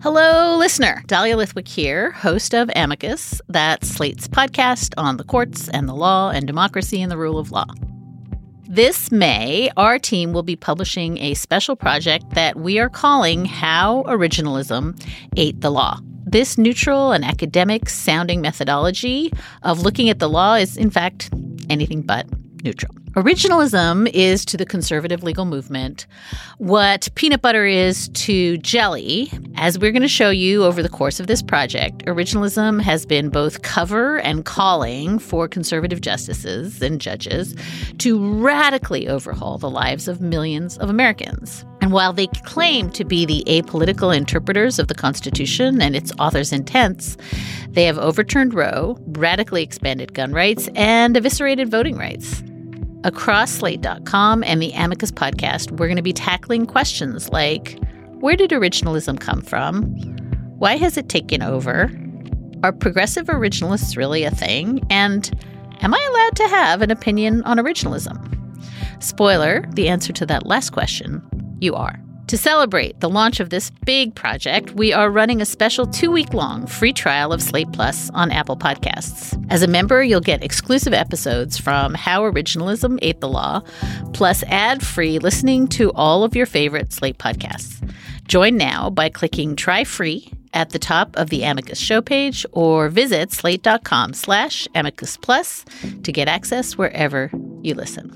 Hello, listener. Dahlia Lithwick here, host of Amicus, that's Slate's podcast on the courts and the law and democracy and the rule of law. This May, our team will be publishing a special project that we are calling How Originalism Ate the Law. This neutral and academic-sounding methodology of looking at the law is, in fact, anything but neutral. Originalism is to the conservative legal movement what peanut butter is to jelly. As we're going to show you over the course of this project, originalism has been both cover and calling for conservative justices and judges to radically overhaul the lives of millions of Americans. And while they claim to be the apolitical interpreters of the Constitution and its author's intents, they have overturned Roe, radically expanded gun rights, and eviscerated voting rights. Across Slate.com and the Amicus podcast, we're going to be tackling questions like, where did originalism come from? Why has it taken over? Are progressive originalists really a thing? And am I allowed to have an opinion on originalism? Spoiler, the answer to that last question, you are. To celebrate the launch of this big project, we are running a special 2-week-long free trial of Slate Plus on Apple Podcasts. As a member, you'll get exclusive episodes from How Originalism Ate the Law, plus ad-free listening to all of your favorite Slate podcasts. Join now by clicking Try Free at the top of the Amicus show page or visit slate.com/Amicus Plus to get access wherever you listen.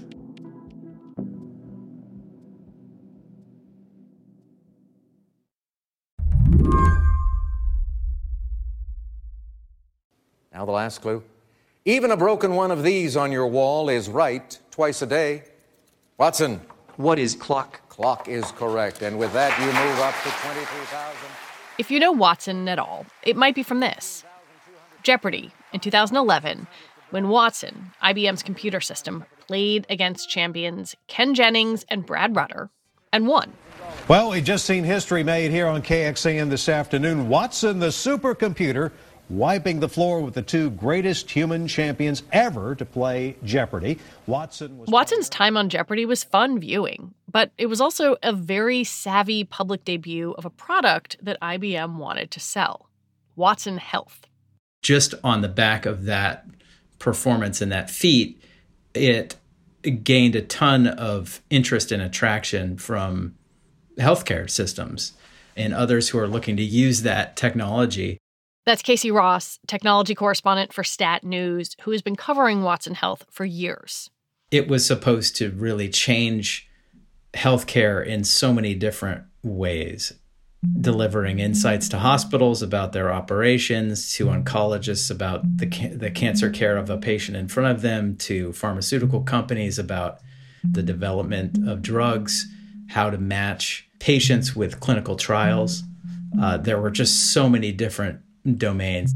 Now the last clue. Even a broken one of these on your wall is right twice a day. Watson. What is clock? Clock is correct. And with that, you move up to 23,000. If you know Watson at all, it might be from this. Jeopardy! In 2011, when Watson, IBM's computer system, played against champions Ken Jennings and Brad Rutter and won. Well, we just seen history made here on KXAN this afternoon. Watson, the supercomputer, wiping the floor with the two greatest human champions ever to play Jeopardy. Watson's time on Jeopardy was fun viewing, but it was also a very savvy public debut of a product that IBM wanted to sell, Watson Health. Just on the back of that performance and that feat, it gained a ton of interest and attraction from healthcare systems and others who are looking to use that technology. That's Casey Ross, technology correspondent for Stat News, who has been covering Watson Health for years. It was supposed to really change healthcare in so many different ways, delivering insights to hospitals about their operations, to oncologists about the cancer care of a patient in front of them, to pharmaceutical companies about the development of drugs, how to match patients with clinical trials. There were just so many different domains.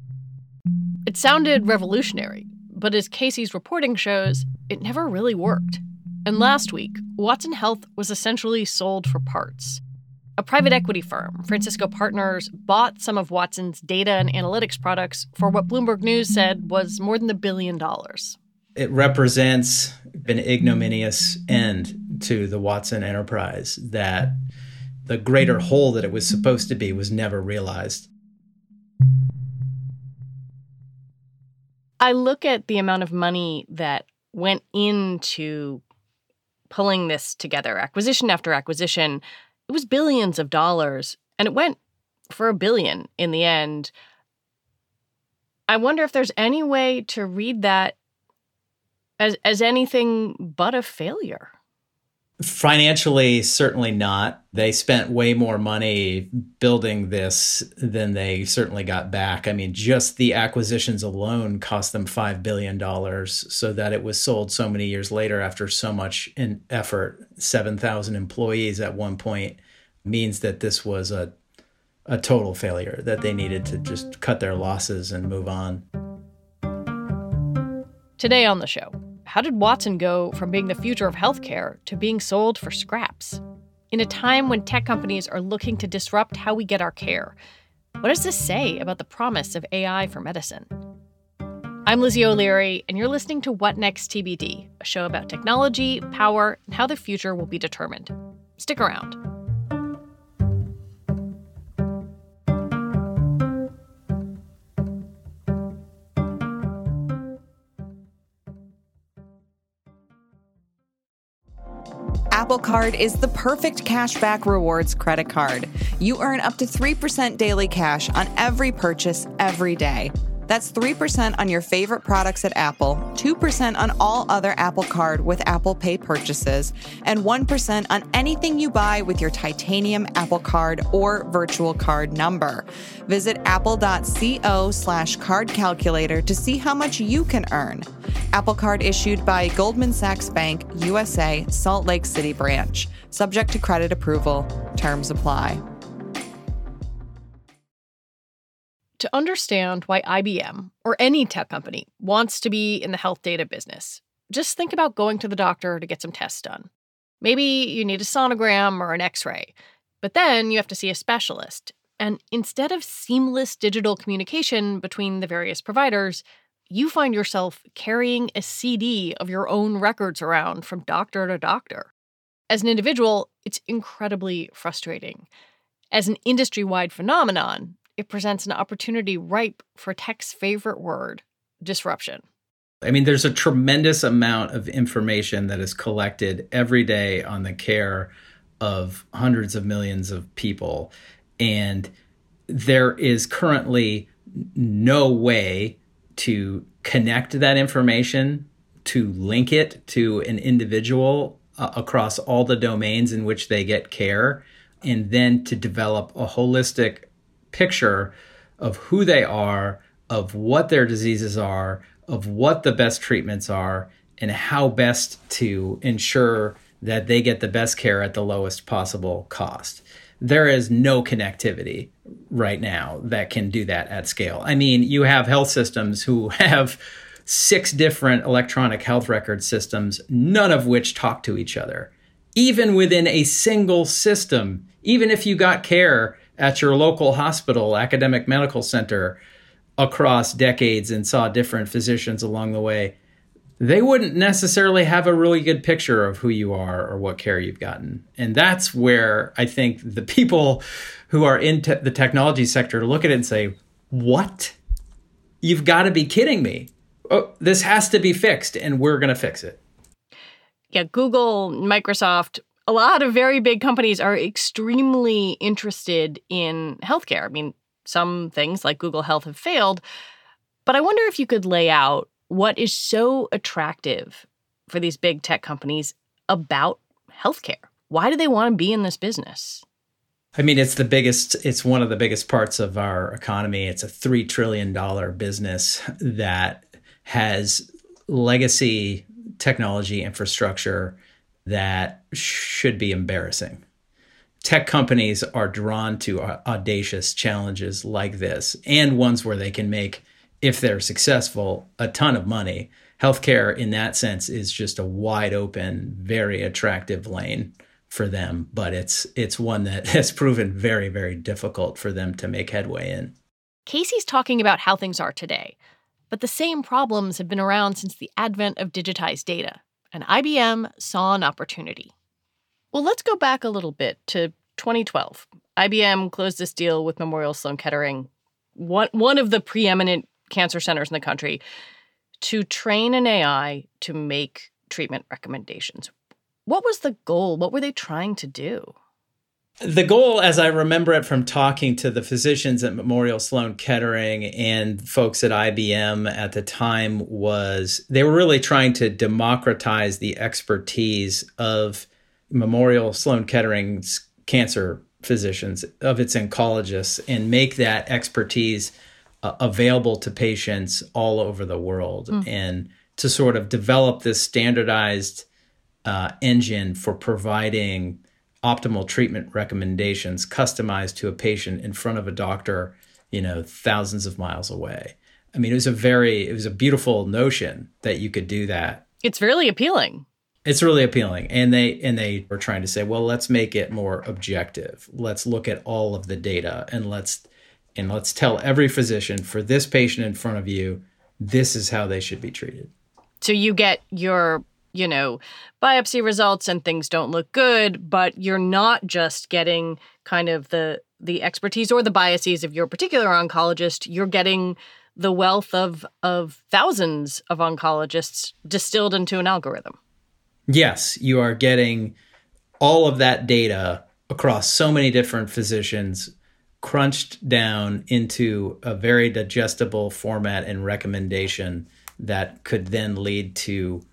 It sounded revolutionary, but as Casey's reporting shows, it never really worked. And last week, Watson Health was essentially sold for parts. A private equity firm, Francisco Partners, bought some of Watson's data and analytics products for what Bloomberg News said was more than $1 billion. It represents an ignominious end to the Watson enterprise, that the greater whole that it was supposed to be was never realized. I look at the amount of money that went into pulling this together, acquisition after acquisition. It was billions of dollars, and it went for $1 billion in the end. I wonder if there's any way to read that as anything but a failure. Financially, certainly not. They spent way more money building this than they certainly got back. I mean, just the acquisitions alone cost them $5 billion, so that it was sold so many years later after so much effort. 7,000 employees at one point means that this was a total failure, that they needed to just cut their losses and move on. Today on the show, how did Watson go from being the future of healthcare to being sold for scraps? In a time when tech companies are looking to disrupt how we get our care, what does this say about the promise of AI for medicine? I'm Lizzie O'Leary, and you're listening to What Next TBD, a show about technology, power, and how the future will be determined. Stick around. Apple Card is the perfect cashback rewards credit card. You earn up to 3% daily cash on every purchase every day. That's 3% on your favorite products at Apple, 2% on all other Apple Card with Apple Pay purchases, and 1% on anything you buy with your titanium Apple Card or virtual card number. Visit apple.co/card calculator to see how much you can earn. Apple Card issued by Goldman Sachs Bank, USA, Salt Lake City branch. Subject to credit approval. Terms apply. To understand why IBM, or any tech company, wants to be in the health data business, just think about going to the doctor to get some tests done. Maybe you need a sonogram or an X-ray, but then you have to see a specialist. And instead of seamless digital communication between the various providers, you find yourself carrying a CD of your own records around from doctor to doctor. As an individual, it's incredibly frustrating. As an industry-wide phenomenon, it presents an opportunity ripe for tech's favorite word, disruption. I mean, there's a tremendous amount of information that is collected every day on the care of hundreds of millions of people. And there is currently no way to connect that information, to link it to an individual across all the domains in which they get care, and then to develop a holistic picture of who they are, of what their diseases are, of what the best treatments are, and how best to ensure that they get the best care at the lowest possible cost. There is no connectivity right now that can do that at scale. I mean, you have health systems who have 6 different electronic health record systems, none of which talk to each other. Even within a single system, even if you got care at your local hospital, academic medical center, across decades and saw different physicians along the way, they wouldn't necessarily have a really good picture of who you are or what care you've gotten. And that's where I think the people who are in the technology sector look at it and say, what? You've got to be kidding me. Oh, this has to be fixed, and we're going to fix it. Yeah, Google, Microsoft, a lot of very big companies are extremely interested in healthcare. I mean, some things like Google Health have failed, but I wonder if you could lay out what is so attractive for these big tech companies about healthcare. Why do they want to be in this business? I mean, it's one of the biggest parts of our economy. It's a $3 trillion business that has legacy technology infrastructure that should be embarrassing. Tech companies are drawn to audacious challenges like this, and ones where they can make, if they're successful, a ton of money. Healthcare, in that sense, is just a wide open, very attractive lane for them, but it's one that has proven very, very difficult for them to make headway in. Casey's talking about how things are today, but the same problems have been around since the advent of digitized data, and IBM saw an opportunity. Well, let's go back a little bit to 2012. IBM closed this deal with Memorial Sloan Kettering, one of the preeminent cancer centers in the country, to train an AI to make treatment recommendations. What was the goal? What were they trying to do? The goal, as I remember it from talking to the physicians at Memorial Sloan Kettering and folks at IBM at the time, was they were really trying to democratize the expertise of Memorial Sloan Kettering's cancer physicians, of its oncologists, and make that expertise available to patients all over the world, and to sort of develop this standardized engine for providing optimal treatment recommendations customized to a patient in front of a doctor, thousands of miles away. I mean, it was a beautiful notion that you could do that. It's really appealing. It's really appealing. And they were trying to say, well, let's make it more objective. Let's look at all of the data, and let's tell every physician, for this patient in front of you, this is how they should be treated. So you get your biopsy results and things don't look good, but you're not just getting kind of the expertise or the biases of your particular oncologist. You're getting the wealth of thousands of oncologists distilled into an algorithm. Yes, you are getting all of that data across so many different physicians, crunched down into a very digestible format and recommendation that could then lead to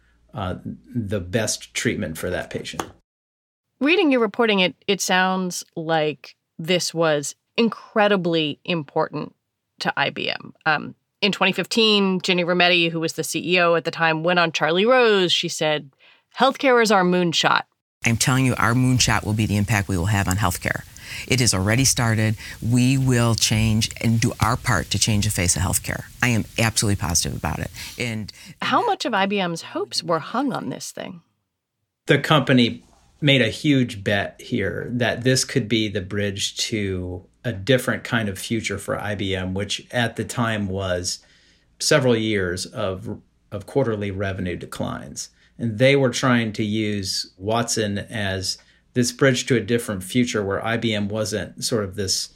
the best treatment for that patient. Reading your reporting, it sounds like this was incredibly important to IBM. In 2015, Ginny Rometty, who was the CEO at the time, went on Charlie Rose. She said, "Healthcare is our moonshot." I'm telling you, our moonshot will be the impact we will have on healthcare. It has already started. We will change and do our part to change the face of healthcare. I am absolutely positive about it. And how much of IBM's hopes were hung on this thing? The company made a huge bet here that this could be the bridge to a different kind of future for IBM, which at the time was several years of quarterly revenue declines. And they were trying to use Watson as this bridge to a different future where IBM wasn't sort of this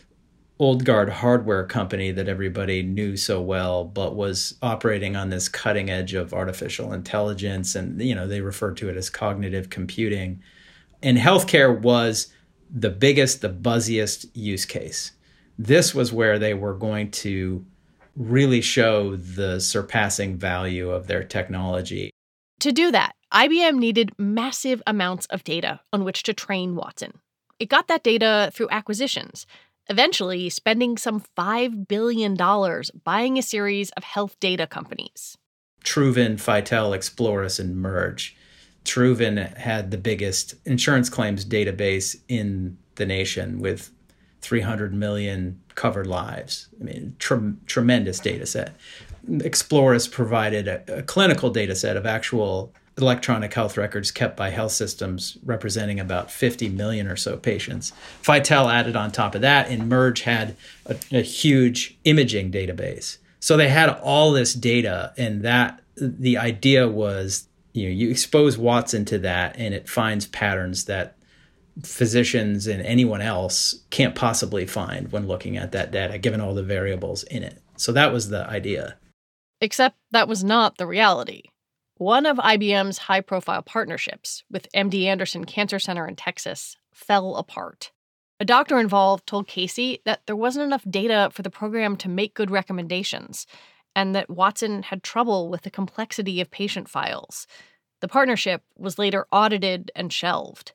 old guard hardware company that everybody knew so well, but was operating on this cutting edge of artificial intelligence. And, they referred to it as cognitive computing. And healthcare was the biggest, the buzziest use case. This was where they were going to really show the surpassing value of their technology. To do that, IBM needed massive amounts of data on which to train Watson. It got that data through acquisitions, eventually spending some $5 billion buying a series of health data companies. Truven, Phitel, Explorus, and Merge. Truven had the biggest insurance claims database in the nation with 300 million covered lives. I mean, tremendous data set. Explorus provided a clinical data set of actual electronic health records kept by health systems representing about 50 million or so patients. Phitel added on top of that, and Merge had a huge imaging database. So they had all this data, and that the idea was, you expose Watson to that, and it finds patterns that physicians and anyone else can't possibly find when looking at that data, given all the variables in it. So that was the idea. Except that was not the reality. One of IBM's high-profile partnerships with MD Anderson Cancer Center in Texas fell apart. A doctor involved told Casey that there wasn't enough data for the program to make good recommendations, and that Watson had trouble with the complexity of patient files. The partnership was later audited and shelved.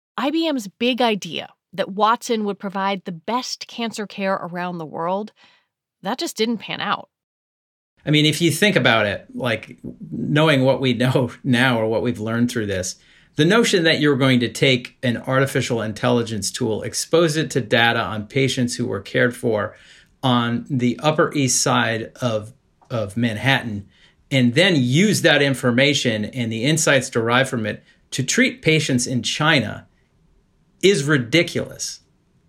IBM's big idea that Watson would provide the best cancer care around the world, that just didn't pan out. I mean, if you think about it, like knowing what we know now or what we've learned through this, the notion that you're going to take an artificial intelligence tool, expose it to data on patients who were cared for on the Upper East Side of Manhattan, and then use that information and the insights derived from it to treat patients in China is ridiculous.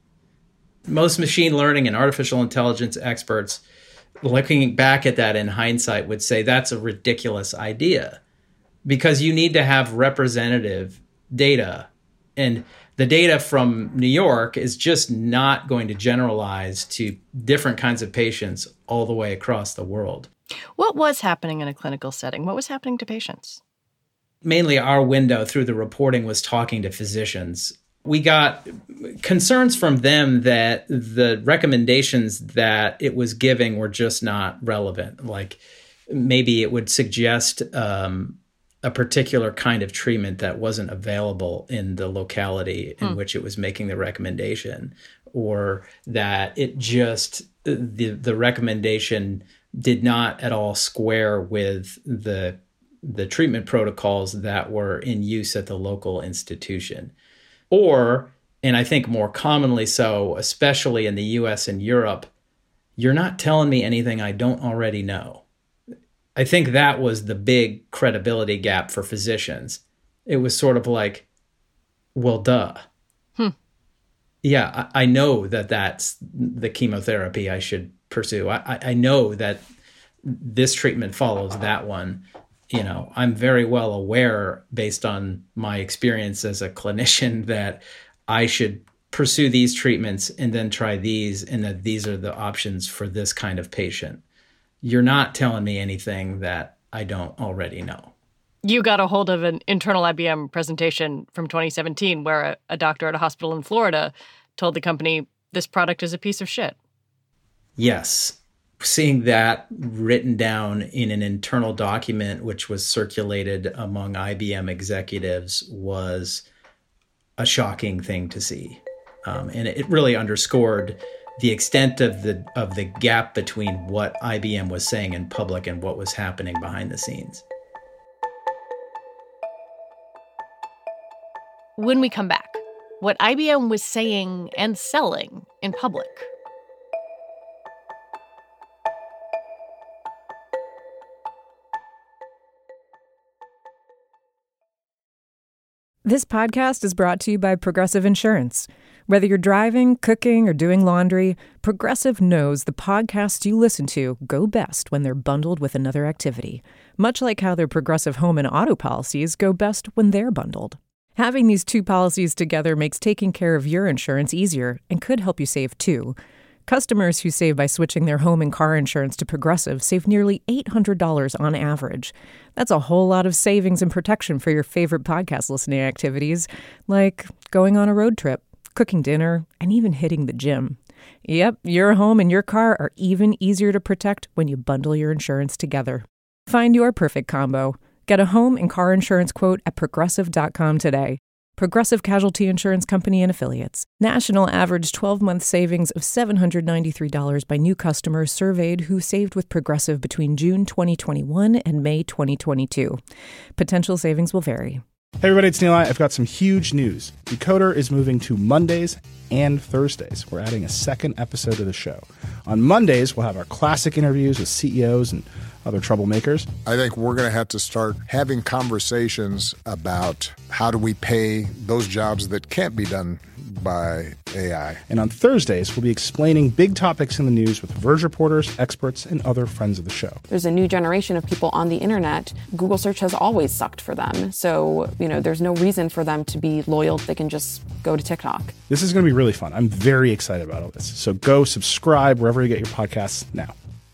Most machine learning and artificial intelligence experts, looking back at that in hindsight, would say that's a ridiculous idea because you need to have representative data. And the data from New York is just not going to generalize to different kinds of patients all the way across the world. What was happening in a clinical setting? What was happening to patients? Mainly our window through the reporting was talking to physicians. We got concerns from them that the recommendations that it was giving were just not relevant. Like maybe it would suggest a particular kind of treatment that wasn't available in the locality in which it was making the recommendation, or that it just, the recommendation did not at all square with the treatment protocols that were in use at the local institution. Or, and I think more commonly so, especially in the US and Europe, you're not telling me anything I don't already know. I think that was the big credibility gap for physicians. It was sort of like, well, duh. Yeah, I know that that's the chemotherapy I should pursue. I know that this treatment follows that one. You know, I'm very well aware, based on my experience as a clinician, that I should pursue these treatments and then try these, and that these are the options for this kind of patient. You're not telling me anything that I don't already know. You got a hold of an internal IBM presentation from 2017 where a doctor at a hospital in Florida told the company this product is a piece of shit. Yes. Seeing that written down in an internal document, which was circulated among IBM executives, was a shocking thing to see. And it really underscored the extent of the gap between what IBM was saying in public and what was happening behind the scenes. When we come back, what IBM was saying and selling in public. This podcast is brought to you by Progressive Insurance. Whether you're driving, cooking, or doing laundry, Progressive knows the podcasts you listen to go best when they're bundled with another activity, much like how their Progressive home and auto policies go best when they're bundled. Having these two policies together makes taking care of your insurance easier and could help you save, too. Customers who save by switching their home and car insurance to Progressive save nearly $800 on average. That's a whole lot of savings and protection for your favorite podcast listening activities, like going on a road trip, cooking dinner, and even hitting the gym. Yep, your home and your car are even easier to protect when you bundle your insurance together. Find your perfect combo. Get a home and car insurance quote at Progressive.com today. Progressive Casualty Insurance Company and Affiliates. National average 12-month savings of $793 by new customers surveyed who saved with Progressive between June 2021 and May 2022. Potential savings will vary. Hey everybody, it's Neil. I've got some huge news. Decoder is moving to Mondays and Thursdays. We're adding a second episode to the show. On Mondays, we'll have our classic interviews with CEOs and other troublemakers. I think we're going to have to start having conversations about how do we pay those jobs that can't be done by AI. And on Thursdays, we'll be explaining big topics in the news with Verge reporters, experts, and other friends of the show. There's a new generation of people on the internet. Google search has always sucked for them. So, there's no reason for them to be loyal. They can just go to TikTok. This is going to be really fun. I'm very excited about all this. So go subscribe wherever you get your podcasts now.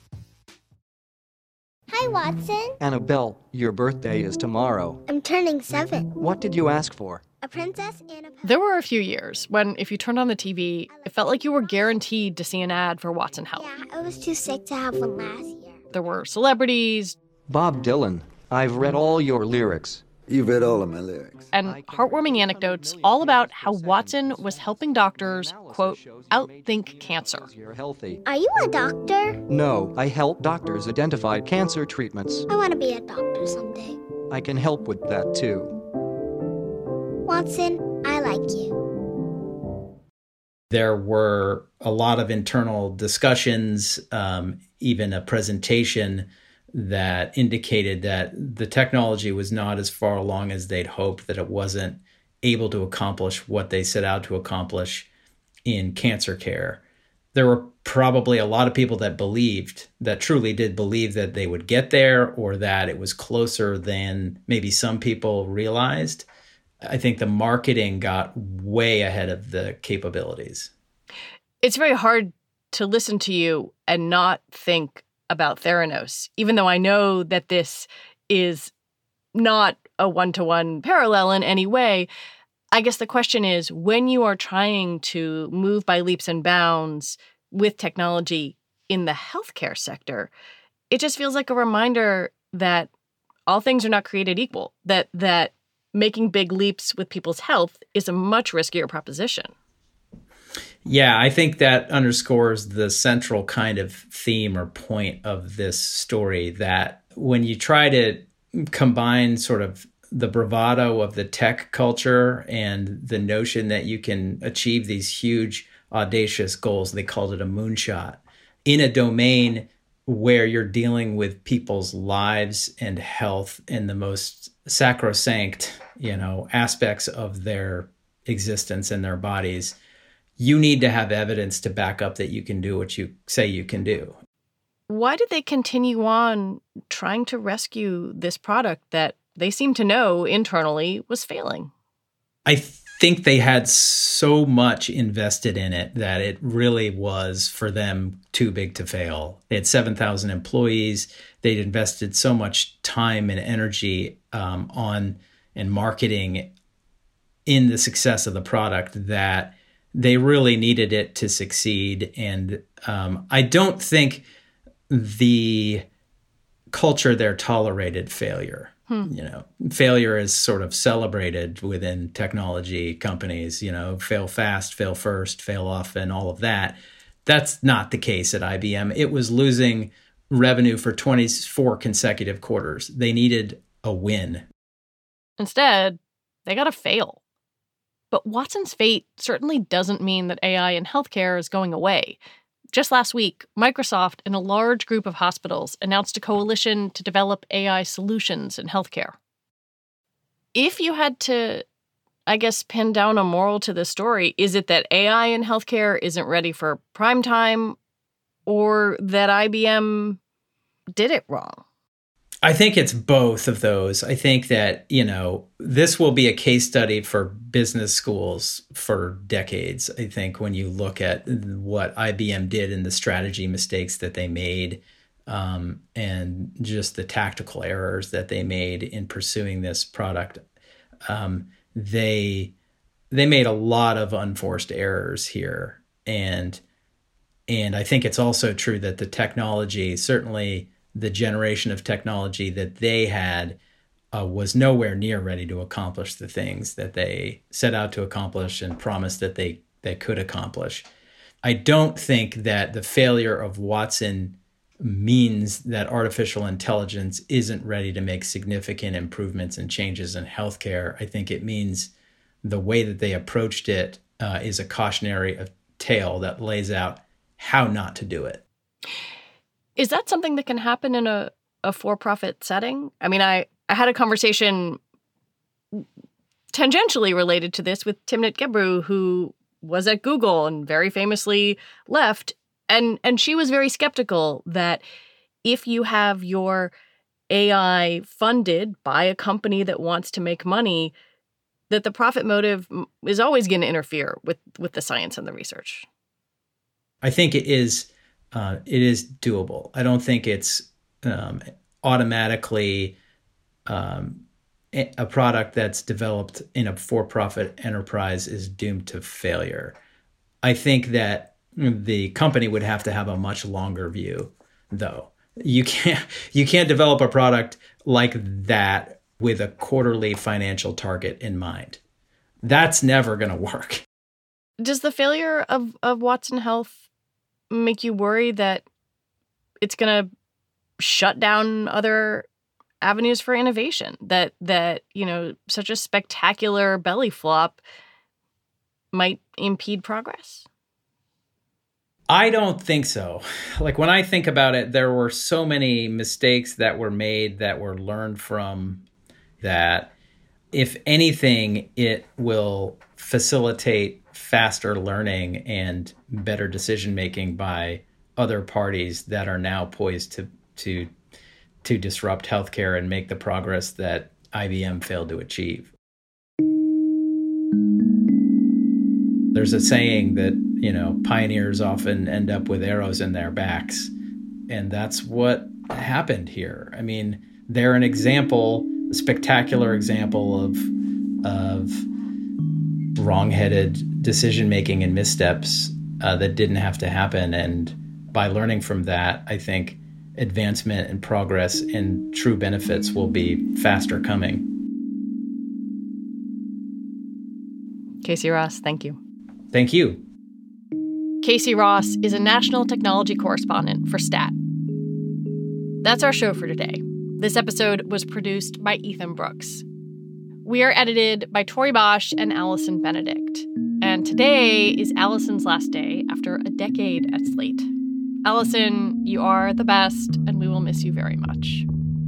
Hi, Watson. Annabelle, your birthday is tomorrow. I'm turning 7. What did you ask for? A princess and a... There were a few years when, if you turned on the TV, it felt like you were guaranteed to see an ad for Watson Health. Yeah, I was too sick to have one last year. There were celebrities. Bob Dylan. I've read all your lyrics. You've read all of my lyrics. And heartwarming anecdotes all about how Watson was helping doctors, quote, outthink cancer. You're healthy. Are you a doctor? No, I help doctors identify cancer treatments. I want to be a doctor someday. I can help with that, too. Watson, I like you. There were a lot of internal discussions, even a presentation that indicated that the technology was not as far along as they'd hoped, that it wasn't able to accomplish what they set out to accomplish in cancer care. There were probably a lot of people that truly did believe that they would get there, or that it was closer than maybe some people realized. I think the marketing got way ahead of the capabilities. It's very hard to listen to you and not think about Theranos, even though I know that this is not a one-to-one parallel in any way. I guess the question is, when you are trying to move by leaps and bounds with technology in the healthcare sector, it just feels like a reminder that all things are not created equal, that making big leaps with people's health is a much riskier proposition. Yeah, I think that underscores the central kind of theme or point of this story, that when you try to combine sort of the bravado of the tech culture and the notion that you can achieve these huge, audacious goals, they called it a moonshot, in a domain where you're dealing with people's lives and health in the most sacrosanct, aspects of their existence and their bodies, you need to have evidence to back up that you can do what you say you can do. Why did they continue on trying to rescue this product that they seem to know internally was failing? I think they had so much invested in it that it really was, for them, too big to fail. They had 7,000 employees. They'd invested so much time and energy on and marketing in the success of the product that they really needed it to succeed. And I don't think the culture there tolerated failure. Failure is sort of celebrated within technology companies, fail fast, fail first, fail often, all of that. That's not the case at IBM. It was losing revenue for 24 consecutive quarters. They needed a win. Instead, they got to fail. But Watson's fate certainly doesn't mean that AI in healthcare is going away. Just last week, Microsoft and a large group of hospitals announced a coalition to develop AI solutions in healthcare. If you had to, pin down a moral to this story, is it that AI in healthcare isn't ready for prime time, or that IBM did it wrong? I think it's both of those. I think that, this will be a case study for business schools for decades. I think when you look at what IBM did and the strategy mistakes that they made, and just the tactical errors that they made in pursuing this product, they made a lot of unforced errors here. And I think it's also true that the technology, certainly the generation of technology that they had, was nowhere near ready to accomplish the things that they set out to accomplish and promised that they could accomplish. I don't think that the failure of Watson means that artificial intelligence isn't ready to make significant improvements and changes in healthcare. I think it means the way that they approached it is a cautionary tale that lays out how not to do it. Is that something that can happen in a for-profit setting? I mean, I had a conversation tangentially related to this with Timnit Gebru, who was at Google and very famously left. And she was very skeptical that if you have your AI funded by a company that wants to make money, that the profit motive is always going to interfere with the science and the research. I think it is doable. I don't think it's automatically a product that's developed in a for-profit enterprise is doomed to failure. I think that the company would have to have a much longer view, though. You can't develop a product like that with a quarterly financial target in mind. That's never going to work. Does the failure of Watson Health make you worry that it's going to shut down other avenues for innovation? That such a spectacular belly flop might impede progress? I don't think so. Like, when I think about it, there were so many mistakes that were made that were learned from, that if anything, it will facilitate faster learning and better decision-making by other parties that are now poised to disrupt healthcare and make the progress that IBM failed to achieve. There's a saying that, pioneers often end up with arrows in their backs. And that's what happened here. I mean, they're a spectacular example of wrong-headed decision-making and missteps that didn't have to happen. And by learning from that, I think advancement and progress and true benefits will be faster coming. Casey Ross, thank you. Thank you. Casey Ross is a national technology correspondent for STAT. That's our show for today. This episode was produced by Ethan Brooks. We are edited by Tori Bosch and Allison Benedict. And today is Allison's last day after a decade at Slate. Allison, you are the best, and we will miss you very much.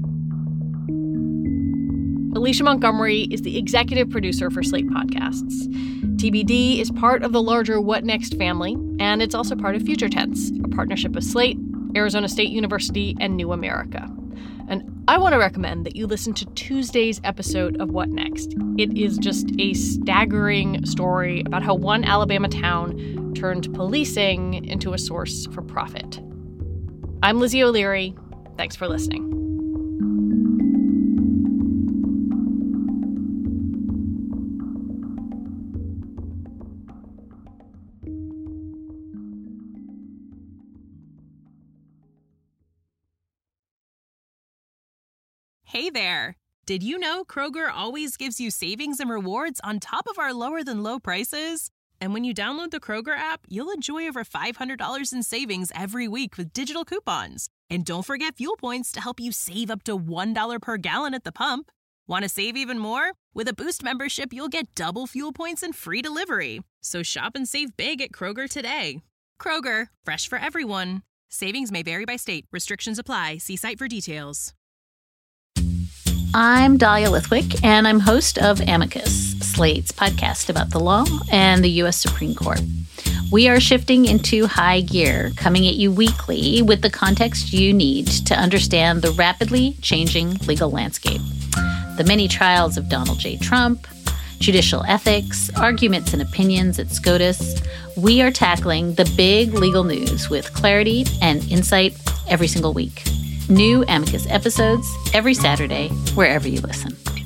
Alicia Montgomery is the executive producer for Slate Podcasts. TBD is part of the larger What Next family, and it's also part of Future Tense, a partnership of Slate, Arizona State University, and New America. And I want to recommend that you listen to Tuesday's episode of What Next. It is just a staggering story about how one Alabama town turned policing into a source for profit. I'm Lizzie O'Leary. Thanks for listening. Hey there! Did you know Kroger always gives you savings and rewards on top of our lower-than-low prices? And when you download the Kroger app, you'll enjoy over $500 in savings every week with digital coupons. And don't forget fuel points to help you save up to $1 per gallon at the pump. Want to save even more? With a Boost membership, you'll get double fuel points and free delivery. So shop and save big at Kroger today. Kroger, fresh for everyone. Savings may vary by state. Restrictions apply. See site for details. I'm Dahlia Lithwick, and I'm host of Amicus, Slate's podcast about the law and the U.S. Supreme Court. We are shifting into high gear, coming at you weekly with the context you need to understand the rapidly changing legal landscape. The many trials of Donald J. Trump, judicial ethics, arguments and opinions at SCOTUS. We are tackling the big legal news with clarity and insight every single week. New Amicus episodes every Saturday, wherever you listen.